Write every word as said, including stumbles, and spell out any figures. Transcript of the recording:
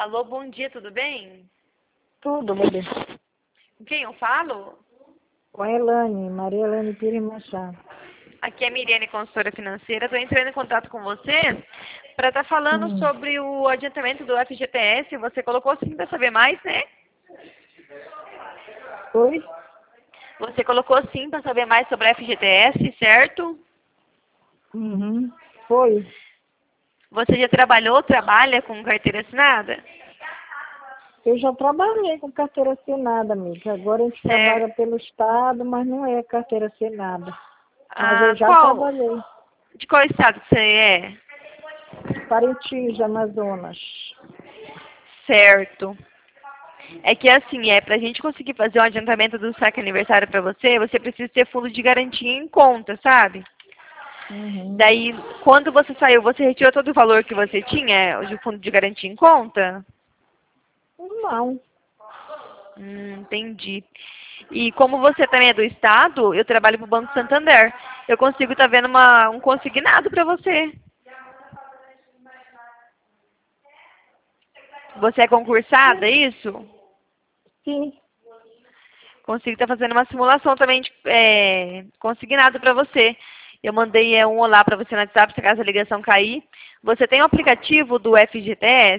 Alô, bom dia, tudo bem? Tudo, bebê. Com quem eu falo? Com a Elane, Maria Elane Pires Machado. Aqui é a Miriane, consultora financeira. Estou entrando em contato com você para estar falando Hum. sobre o adiantamento do F G T S. Você colocou sim para saber mais, né? Oi? Você colocou sim para saber mais sobre o F G T S, certo? Uhum. Foi. Você já trabalhou ou trabalha com carteira assinada? Eu já trabalhei com carteira assinada, amiga. Agora a gente trabalha Certo. pelo Estado, mas não é carteira assinada. Mas eu Ah, já qual? trabalhei. De qual estado que você é? Parintins, Amazonas. Certo. É que assim, é pra gente conseguir fazer um adiantamento do saque aniversário pra você, você precisa ter fundo de garantia em conta, sabe? Uhum. Daí, quando você saiu, você retirou todo o valor que você tinha de fundo de garantia em conta? Não. Hum, entendi. E como você também é do estado, eu trabalho pro Banco Santander. Eu consigo estar vendo uma, um consignado pra você. Você é concursada, é isso? Sim. Consigo estar fazendo uma simulação também de é, consignado para você. Eu mandei é, um olá para você no WhatsApp, se caso a ligação cair. Você tem o aplicativo do F G T